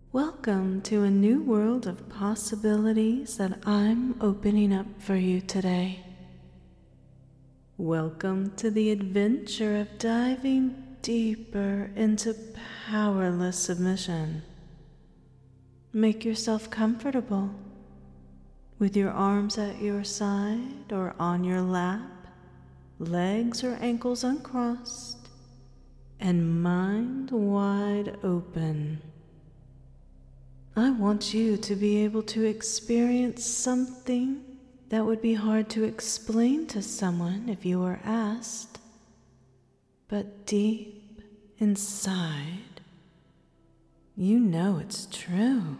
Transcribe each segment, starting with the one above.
Welcome to a new world of possibilities that I'm opening up for you today. Welcome to the adventure of diving deeper into powerless submission. Make yourself comfortable with your arms at your side or on your lap, legs or ankles uncrossed, and mind wide open. I want you to be able to experience something that would be hard to explain to someone if you were asked, but deep inside, you know it's true.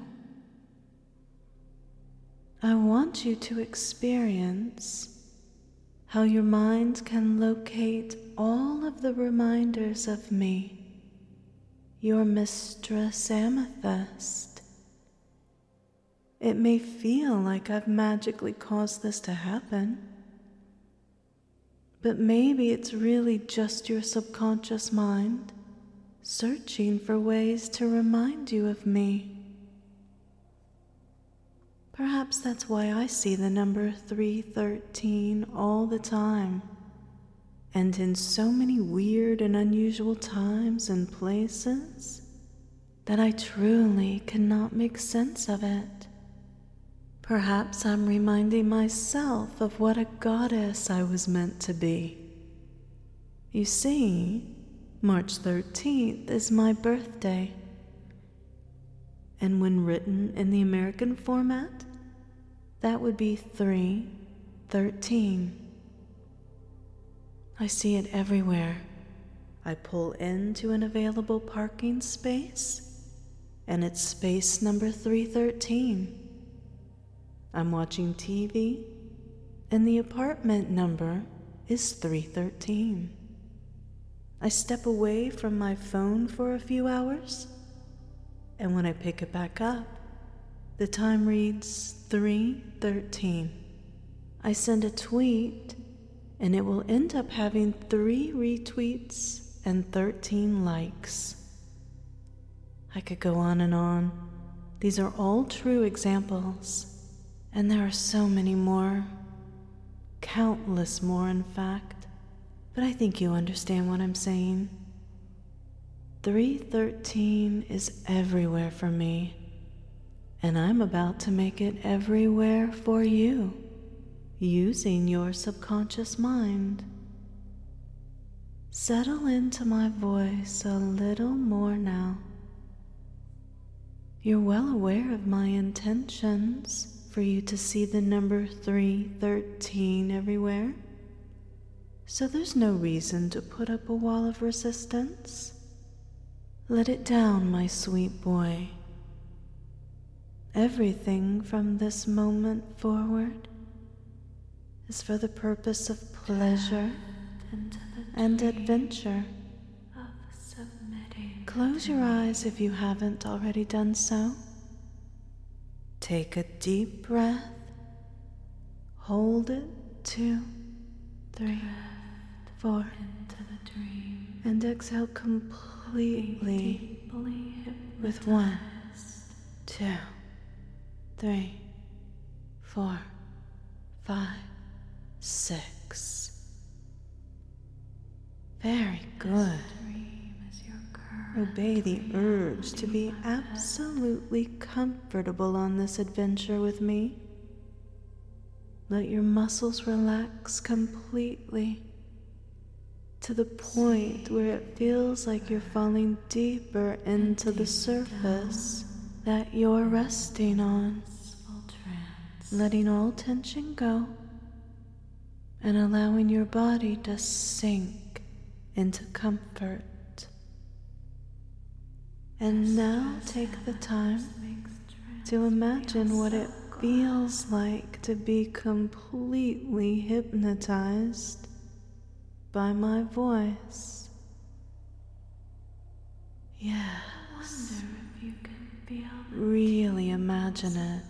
I want you to experience how your mind can locate all of the reminders of me, your mistress Amethyst. It may feel like I've magically caused this to happen, but maybe it's really just your subconscious mind searching for ways to remind you of me. Perhaps that's why I see the number 313 all the time, and in so many weird and unusual times and places that I truly cannot make sense of it. Perhaps I'm reminding myself of what a goddess I was meant to be. You see, March 13th is my birthday, and when written in the American format, that would be 313. I see it everywhere. I pull into an available parking space, and it's space number 313. I'm watching TV, and the apartment number is 313. I step away from my phone for a few hours, and when I pick it back up, the time reads 313. I send a tweet, and it will end up having 3 retweets and 13 likes. I could go on and on. These are all true examples. And there are so many more, countless more in fact, but I think you understand what I'm saying. 313 is everywhere for me, and I'm about to make it everywhere for you, using your subconscious mind. Settle into my voice a little more now. You're well aware of my intentions for you to see the number 313 everywhere, so there's no reason to put up a wall of resistance. Let it down, my sweet boy. Everything from this moment forward is for the purpose of pleasure and adventure. Close your eyes if you haven't already done so. Take a deep breath, hold it, 2, 3, 4, and exhale completely with 1, 2, 3, 4, 5, 6. Very good. Obey the urge to be absolutely comfortable on this adventure with me. Let your muscles relax completely to the point where it feels like you're falling deeper into the surface that you're resting on, letting all tension go and allowing your body to sink into comfort. And now take the time to imagine what it feels like to be completely hypnotized by my voice. Yes, really imagine it.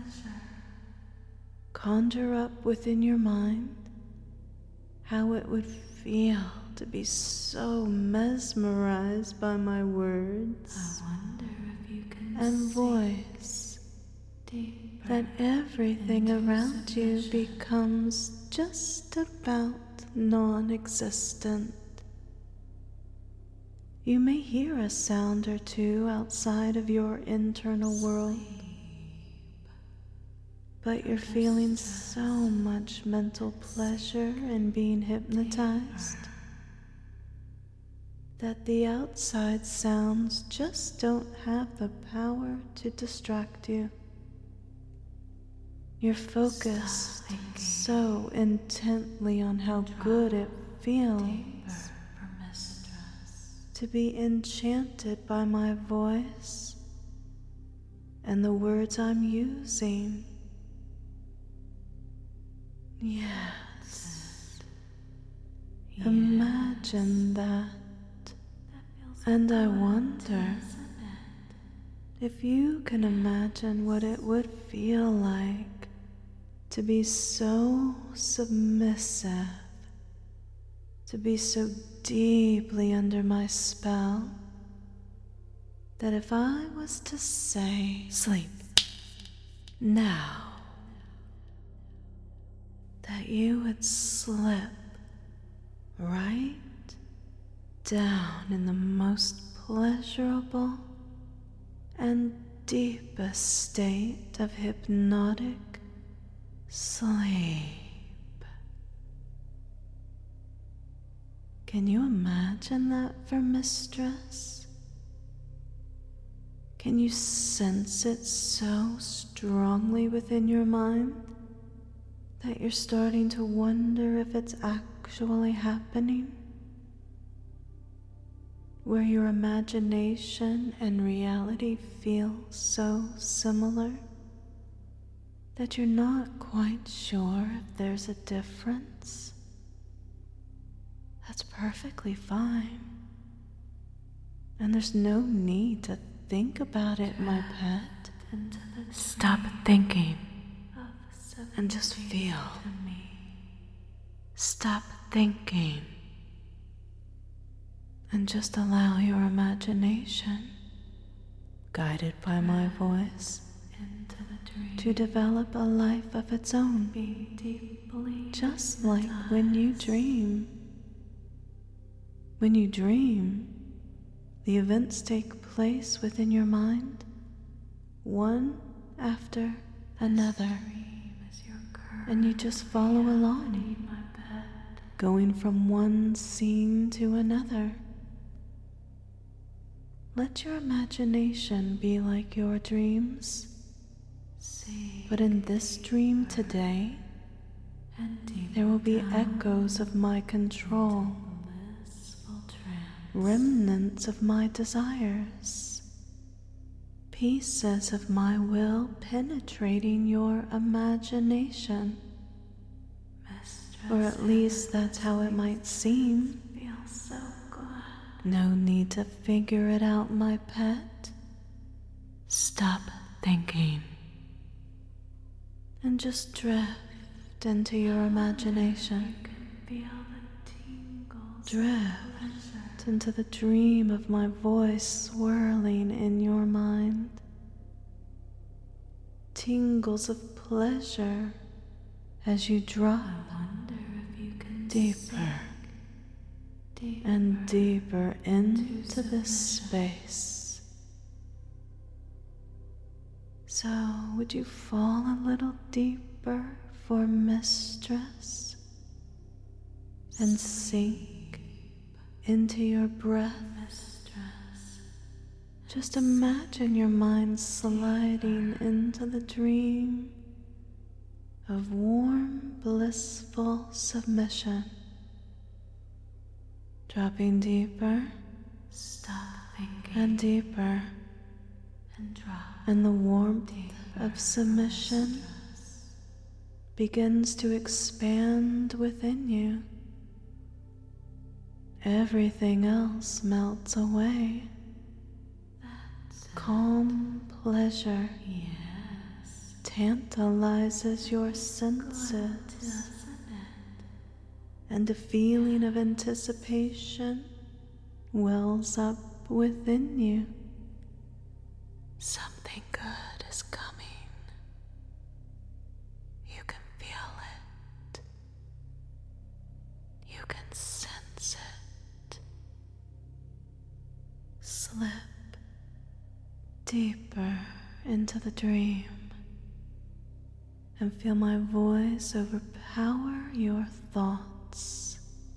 Conjure up within your mind how it would feel to be so mesmerized by my words and voice that everything around you becomes just about non-existent. You may hear a sound or two outside of your internal world, but you're feeling so much mental pleasure in being hypnotized that the outside sounds just don't have the power to distract you. You're focused so intently on how good it feels to be enchanted by my voice and the words I'm using. Yes, imagine that. And I wonder if you can imagine what it would feel like to be so submissive, to be so deeply under my spell, that if I was to say, "Sleep now," that you would slip right down in the most pleasurable and deepest state of hypnotic sleep. Can you imagine that for Mistress? Can you sense it so strongly within your mind that you're starting to wonder if it's actually happening? Where your imagination and reality feel so similar that you're not quite sure if there's a difference? That's perfectly fine. And there's no need to think about it, my pet. Stop thinking and just feel. Stop thinking and just allow your imagination, guided by my voice, to develop a life of its own, just like when you dream. When you dream, the events take place within your mind, one after another, and you just follow along, going from one scene to another. Let your imagination be like your dreams. But in this dream today, there will be echoes of my control, remnants of my desires, pieces of my will penetrating your imagination. Or at least that's how it might seem. No need to figure it out, my pet. Stop thinking and just drift into your imagination. Drift into the dream of my voice swirling in your mind. Tingles of pleasure as you drop deeper and deeper into this space. So, would you fall a little deeper for Mistress and sink into your breath? Just imagine your mind sliding into the dream of warm, blissful submission. Dropping deeper and deeper, and the warmth of submission begins to expand within you. Everything else melts away. Calm pleasure tantalizes your senses, and a feeling of anticipation wells up within you. Something slip deeper into the dream and feel my voice overpower your thoughts.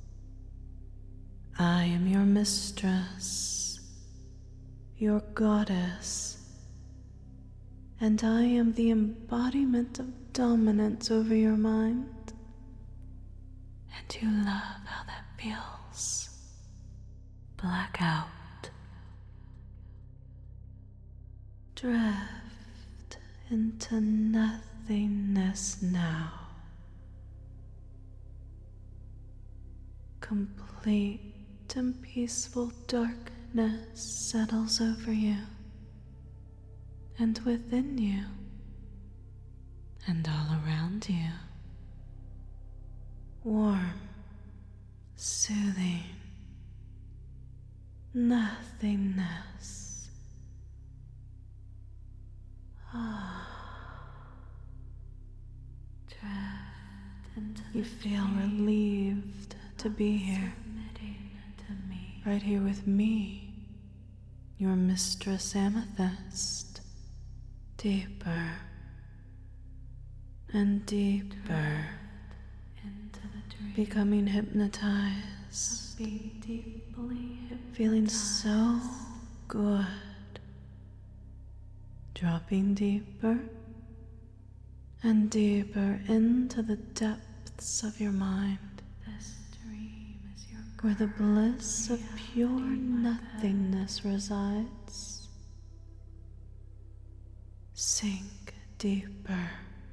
I am your mistress, your goddess, and I am the embodiment of dominance over your mind. And you love how that feels. Black out. Drift into nothingness now. Complete and peaceful darkness settles over you and within you and all around you. Warm, soothing nothingness. You feel relieved to be here, right here with me, your mistress Amethyst. Deeper and deeper, becoming hypnotized, feeling so good, dropping deeper and deeper into the depths of your mind, where the bliss of pure nothingness resides. Sink deeper.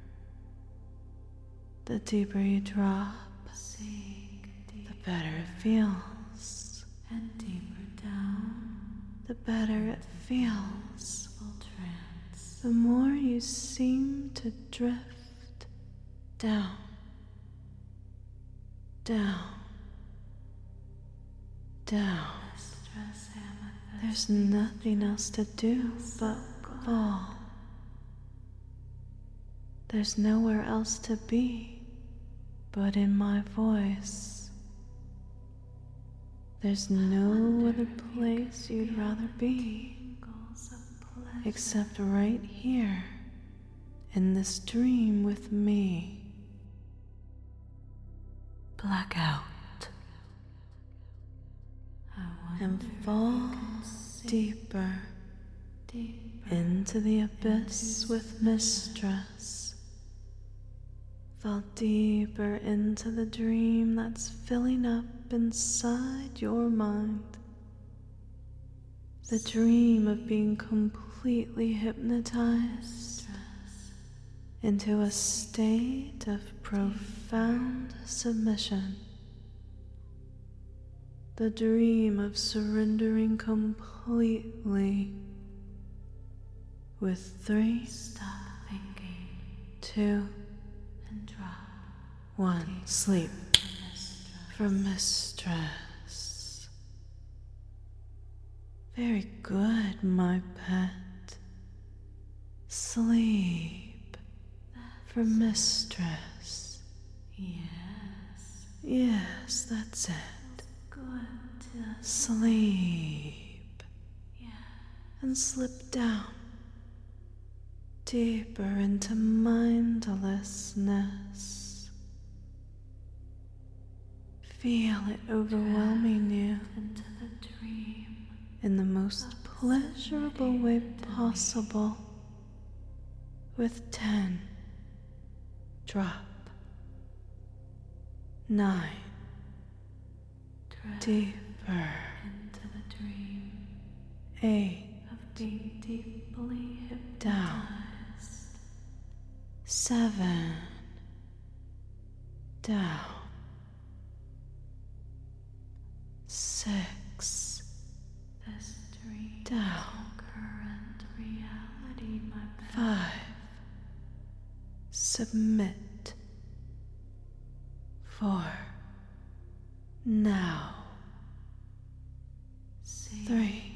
The deeper you drop, the better it feels. And deeper down, the better it feels. The more you seem to drift down, down, down. There's nothing else to do but fall. There's nowhere else to be but in my voice. There's no other place you'd rather be except right here in this dream with me. Black out and fall deeper into the abyss with mistress. Fall deeper into the dream that's filling up inside your mind. The dream of being completely hypnotized into a state of profound submission. The dream of surrendering completely with 3, 2, 1. Sleep for mistress. Very good, my pet. Sleep for mistress. Yes, that's it. Sleep. And slip down deeper into mindlessness. Feel it overwhelming you in the most pleasurable way possible. With 10, drop. 9, deeper. 8, down. 7, down. 6, down. 5, submit. 4, now. 3,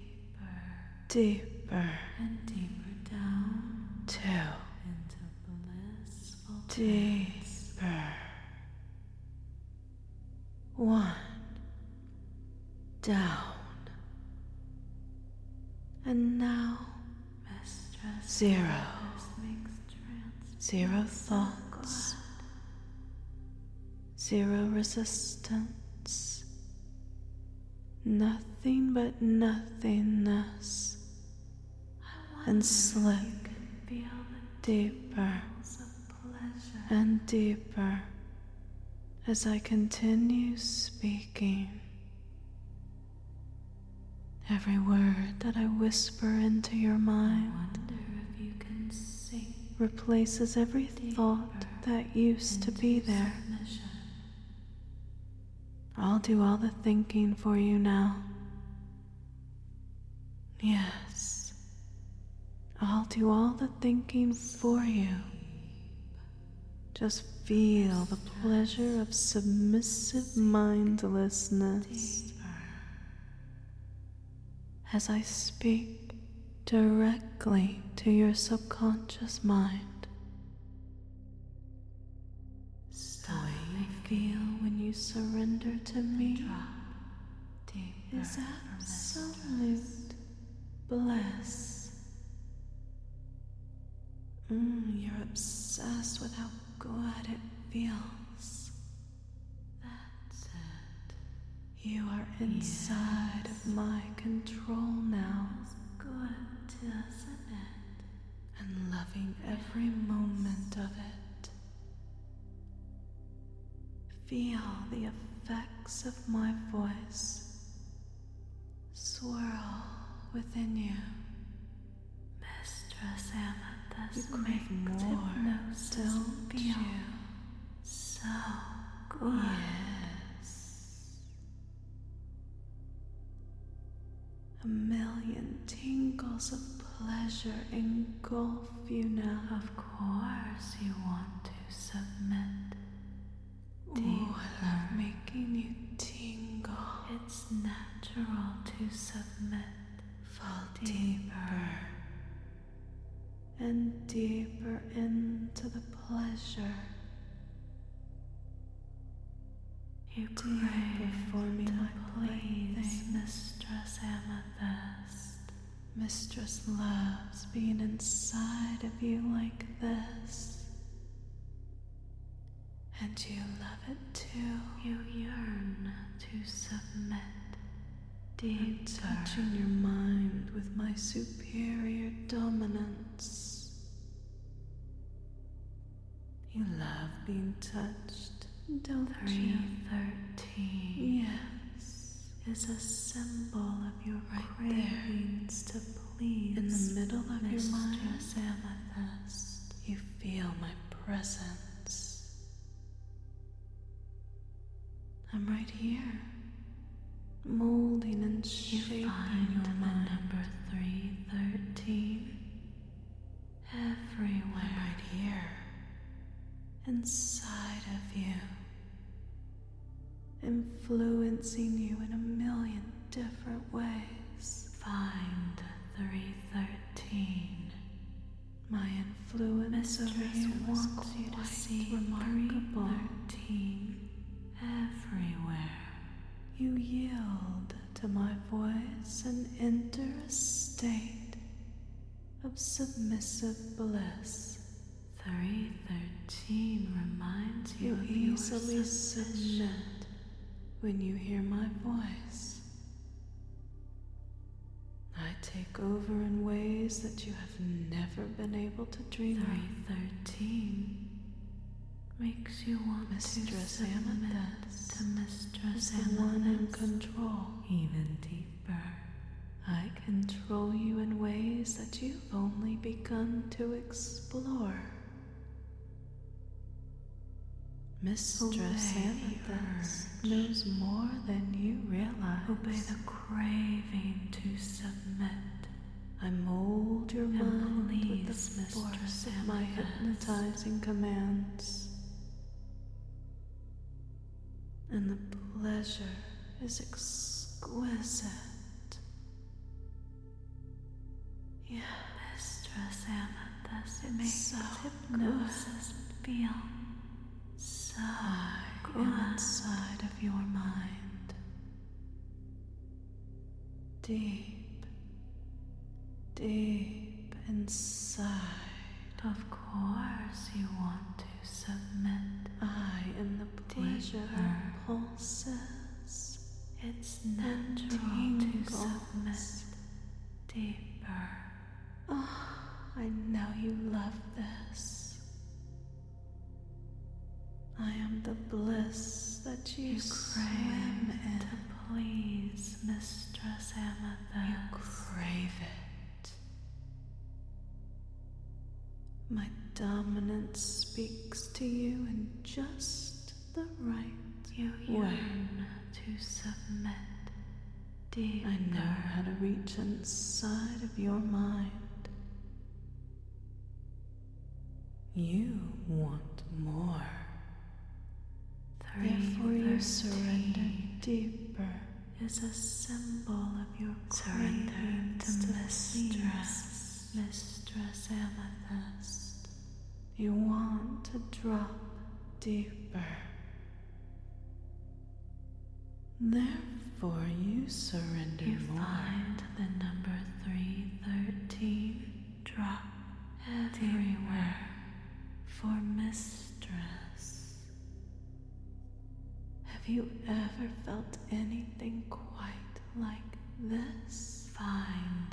deeper. 2, deeper. 1, down. And now, zero. Zero thoughts. Zero resistance. Nothing but nothingness. And slip deeper and deeper as I continue speaking. Every word that I whisper into your mind replaces every thought that used to be there. I'll do all the thinking for you now. Yes, I'll do all the thinking for you. Just feel the pleasure of submissive mindlessness as I speak directly to your subconscious mind. The way you feel when you surrender to me is absolute bliss. You're obsessed with how good it feels. That's it. You are inside of my control now. It's good, isn't it? And loving every moment of it. Feel the effects of my voice swirl within you. Mistress Amethyst, you crave more, don't you? So good. Yes. A million tingles of pleasure engulf you now. Of course you want to submit. I love making you tingle. It's natural to submit. Fall deeper and deeper into the pleasure. You crave for me, my plaything, Mistress Amethyst. Mistress loves being inside of you like this. And you love it too. You yearn to submit. Deep touching your mind with my superior dominance. You love being touched, don't you? 313. Yes, is a symbol of your cravings to please. In the middle of your mind, Mistress Amethyst, you feel my presence. I'm right here, molding and shaping your mind. Number 313 everywhere. I'm right here, inside of you, influencing you in a million different ways. Find 313. My influence over you wants you to see remarkable. 313 everywhere. You yield to my voice and enter a state of submissive bliss. 313 reminds you of easily submit when you hear my voice. I take over in ways that you have never been able to dream of. 313 makes you want Mistress Amethyst to Mistress Amethyst, the one in control. Even deeper, I control you in ways that you've only begun to explore. Mistress Amethyst knows more than you realize. Obey the craving to submit. I mold your mind with the force of my hypnotizing commands. And the pleasure is exquisite. Yeah, Mistress Amethyst, it makes hypnosis feel so good inside of your mind. Deep deep inside. Of course you want to submit. I am the pleasure Deeper. that pulses. It's natural to tingles. submit deeper. Oh, I know you love this. I am the bliss that you swim crave in. to please Mistress Amethyst. You crave it. My dominance speaks to you in just the right You way. yearn to submit deeper. I know how to reach inside of your mind. You want more. Therefore you surrender 313 deeper. is a symbol of your Surrender cravings to Mistress Amethyst. You want to drop deeper. Therefore you surrender You more. find the number 313 drop everywhere for Mistress. Have you ever felt anything quite like this? Find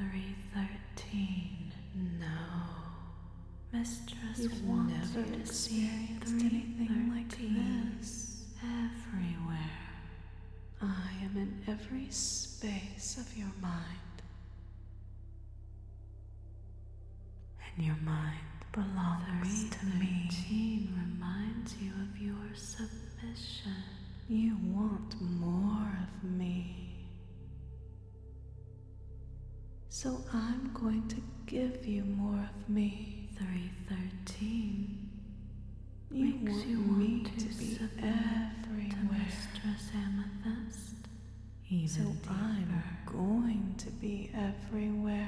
313. No. Mistress You've wants never you to see experienced anything like 313 this. everywhere. I am in every space of your mind. And your mind belongs to me. 313 reminds you of your submission. You want more of me. So I'm going to give you more of me. 313 You makes want you me want to to be submit everywhere. to Mistress Amethyst. Even So deeper. I'm going to be everywhere.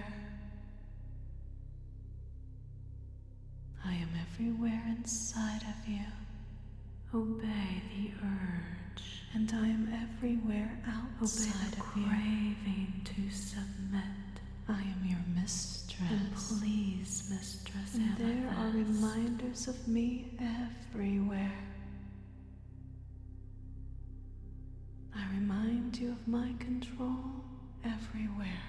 I am everywhere inside of you, Obey the urge. and I am everywhere Obey outside the of you. craving to submit. I am your And mistress. please, Mistress And Amethyst. there are reminders of me everywhere. I remind you of my control everywhere.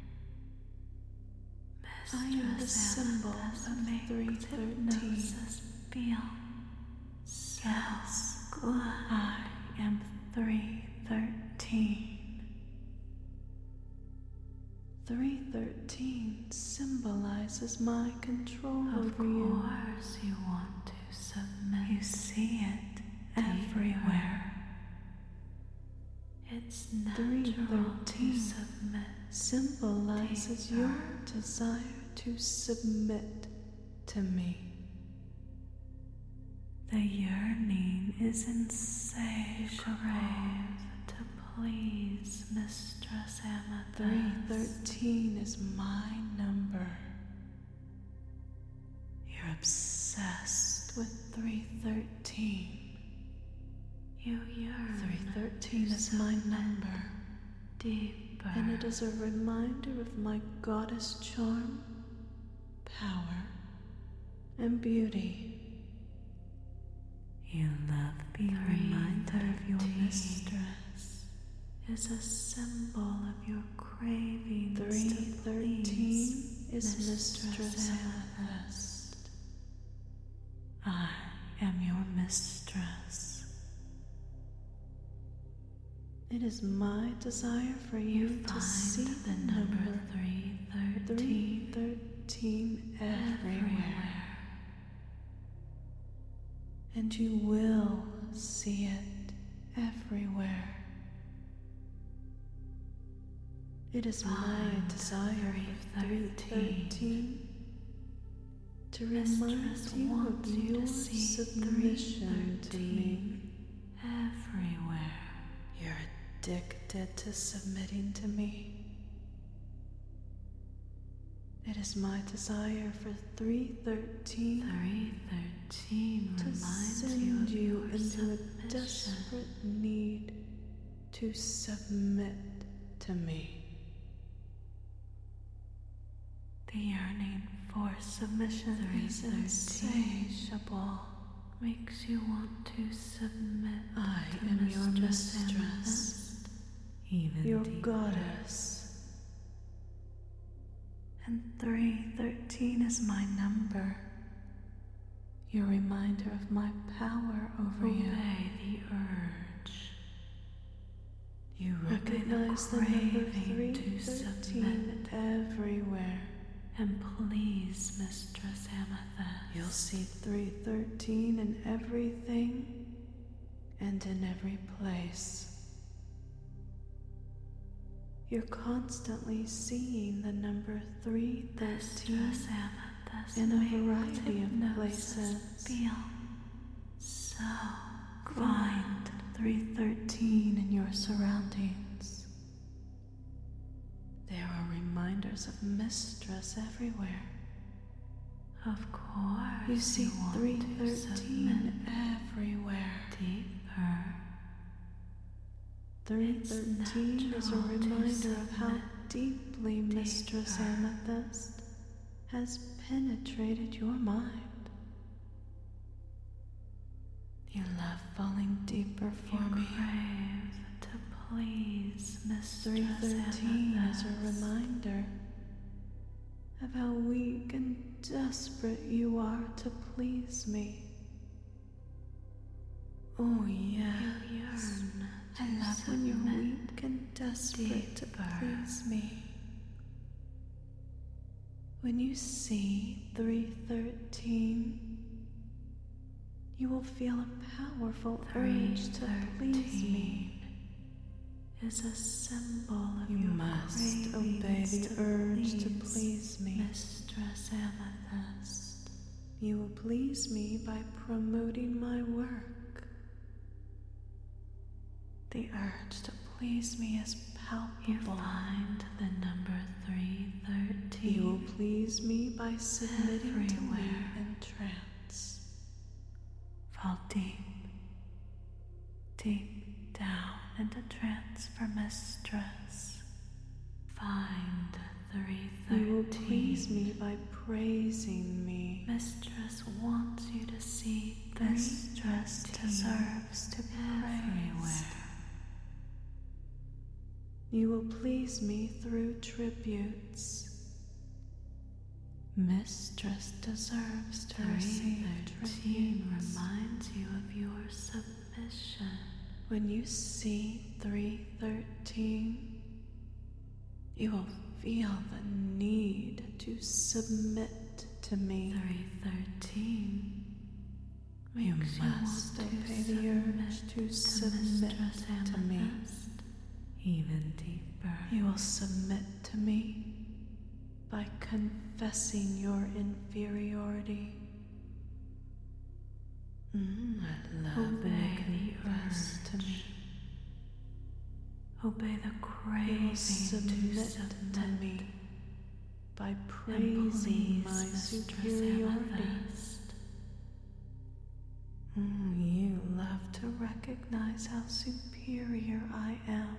I am the symbol of makes 313. hypnosis feel so Yes, good. I am 313. 313 symbolizes my control Of over you. course you want to submit. You see it everywhere. It's natural to 313 submit. Symbolizes deeper. your desire to submit to me. The yearning is insatiable to please Mistress Amethyst. 313 is my number. You're obsessed with 313. You yearn 313 to is my submit number, deeper. and it is a reminder of my goddess charm, power, and beauty. You love being reminded of your 313 mistress. Is a symbol of your cravings. 313 is Mistress Mistress Amethyst. I am your mistress. It is my desire for you to Find see the number 313 313 everywhere. everywhere. And you will see it everywhere. It is my Find desire for 313 to Mistress remind you wants of you to your see submission to me. 313 everywhere. You're addicted to submitting to me. It is my desire for 313 313 to reminds send you of you your into submission. a desperate need to submit to me. submission is insatiable. Makes you want to submit. I to am your Mistress mistress, Amethyst, even your deeper. goddess. And 313 is my number. Your reminder of my power over you. Obey the urge. You Obey recognize the number craving to 313 everywhere. And please, Mistress Amethyst, You'll see 313 in everything and in every place. You're constantly seeing the number 313 Mistress Amethyst in a makes variety of hypnosis places. feel so Find 313 in your surroundings. There are reminders of Mistress everywhere. Of course, You see want to 313 everywhere. deeper. 313 is a natural to reminder of how submit deeply Mistress deeper. Amethyst has penetrated your mind. You love falling deeper for You me. crave to please Mistress 313 is a Amethyst. reminder of how weak and desperate you are to please me. Oh yes, You yearn I to love when you're submit weak and desperate to deeper. please me. When you see 313, you will feel a powerful urge to please me. 313 is a symbol of You your must obey cravings the urge to please please me. Mistress Amethyst. You will please me by promoting my work. The urge to please me is You palpable. find the number 313. You will please me by submitting to me everywhere. in trance. Fall deep, deep down into trance for Mistress. Find 313. You will please me by praising me. Mistress wants you to see Mistress 313 deserves to be everywhere. praised. You will please me through tributes. Mistress deserves to receive 313 tributes. reminds you of your submission. When you see 313, you will feel the need to submit to me. 313 You makes must want obey to the urge to submit Mistress to me. Amethyst even deeper. You will submit to me by confessing your inferiority. I love when you Obey the confess to urge. me. Obey the You craving will submit to me by and praising please my Mistress superiority. Amethyst. You love to recognize how superior I am.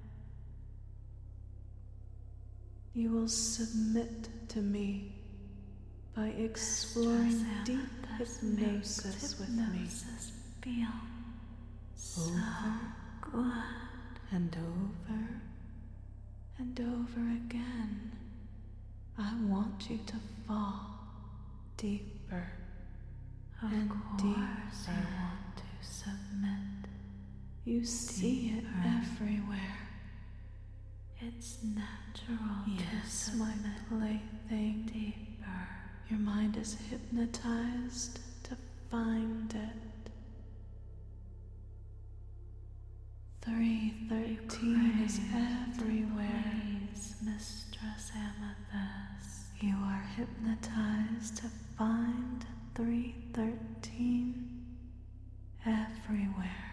You will submit to me by exploring Mistress deep Amethyst hypnosis makes with me. hypnosis feel so Over good. and over and over again. I want you to fall deeper Of and course, deeper. you want to submit. You see it Deeper. everywhere. It's natural Yes, to my submit plaything. deeper. Your mind is hypnotized to find it. 313 is everywhere. Please, Mistress Amethyst. You are hypnotized to find 313 everywhere.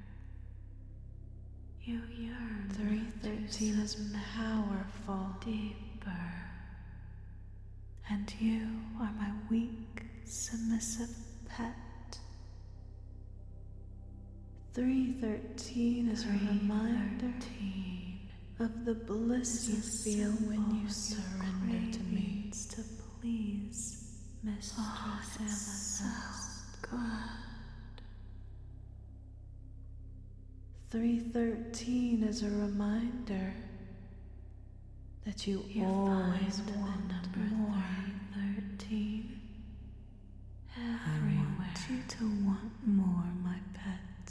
You yearn 313 is powerful, deeper. and you are my weak, submissive pet. 313 is a reminder 313 of the bliss you is a feel when symbol you of your surrender to me. cravings to please Mistress Amethyst. Good. 313 is a reminder that you always want number more. 313 I everywhere. want you to want more, my pet.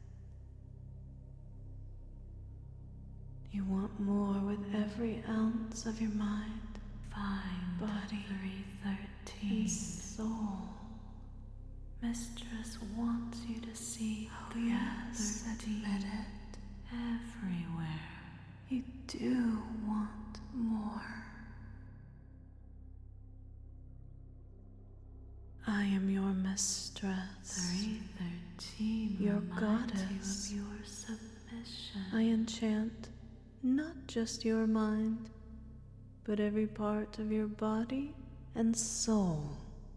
You want more with every ounce of your mind, Find body, 313 and soul. Mistress wants you to see Yes, 313 admit it. everywhere. You do want more. I am your mistress, 313 your reminds goddess. you of your submission. I enchant not just your mind, but every part of your body and soul.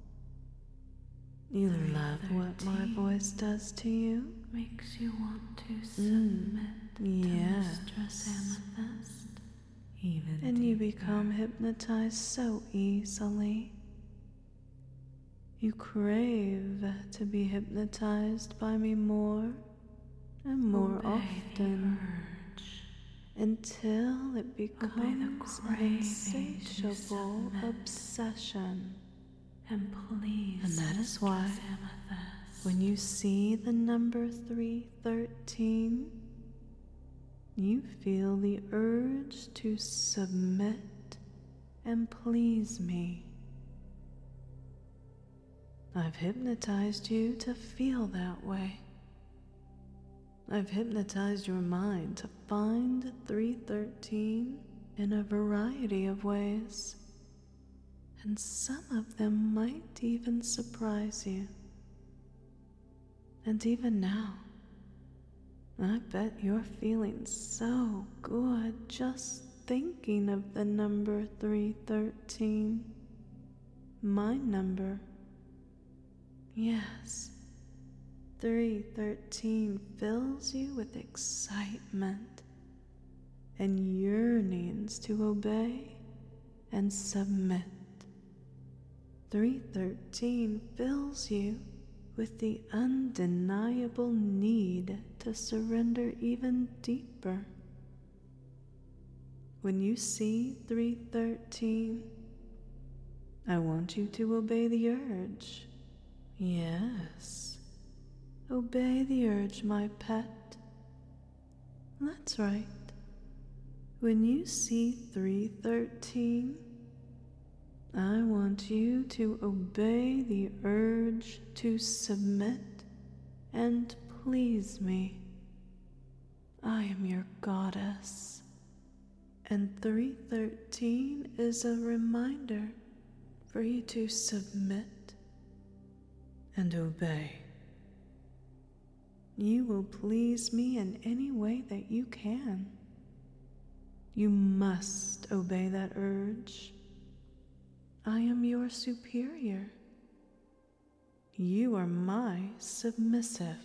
You love what my 313 voice does to you? makes you want to submit to yes. Mistress Amethyst even And you deeper. become hypnotized so easily. You crave to be hypnotized by me more and more Obey often, the urge. until it becomes an craving to insatiable submit. obsession. And please, And that is why Mistress Amethyst, when you see the number 313, you feel the urge to submit and please me. I've hypnotized you to feel that way. I've hypnotized your mind to find 313 in a variety of ways, and some of them might even surprise you. And even now, I bet you're feeling so good just thinking of the number 313. My number. Yes, 313 fills you with excitement and yearnings to obey and submit. 313 fills you with the undeniable need to surrender even deeper. When you see 313, I want you to obey the urge. Yes, obey the urge, my pet. That's right. When you see 313, I want you to obey the urge to submit and please me. I am your goddess, and 313 is a reminder for you to submit and obey. You will please me in any way that you can. You must obey that urge. I am your superior. You are my submissive.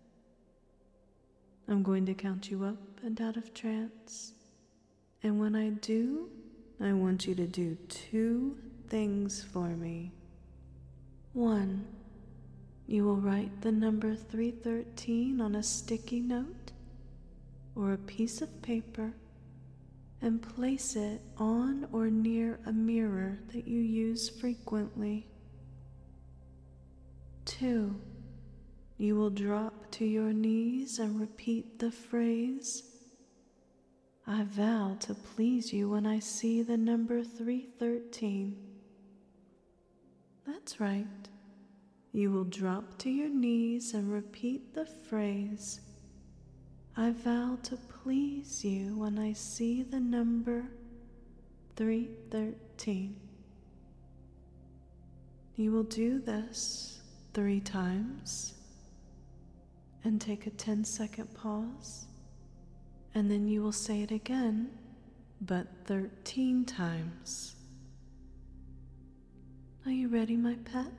I'm going to count you up and out of trance. And when I do, I want you to do 2 things for me. 1, you will write the number 313 on a sticky note or a piece of paper and place it on or near a mirror that you use frequently. 2, you will drop to your knees and repeat the phrase, I vow to please you when I see the number 313. That's right. You will drop to your knees and repeat the phrase, I vow to please you when I see the number 313. You will do this 3 times and take a 10-second pause, and then you will say it again, but 13 times. Are you ready, my pet?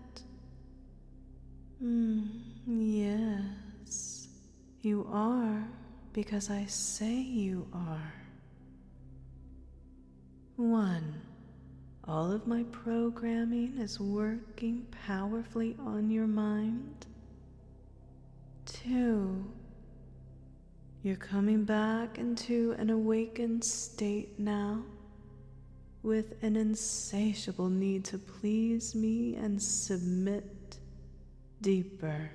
Yes, you are, because I say you are. 1, All of my programming is working powerfully on your mind. 2, you're coming back into an awakened state now, with an insatiable need to please me and submit deeper.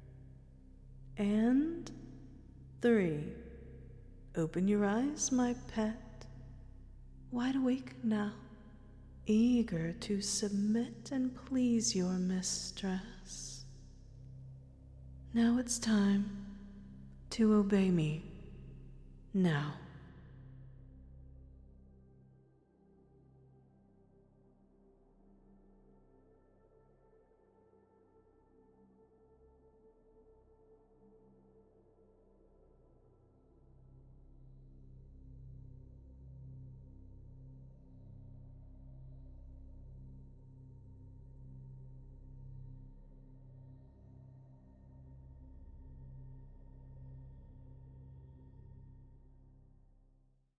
And 3, open your eyes, my pet, wide awake now, eager to submit and please your mistress. Now it's time to obey me. Now.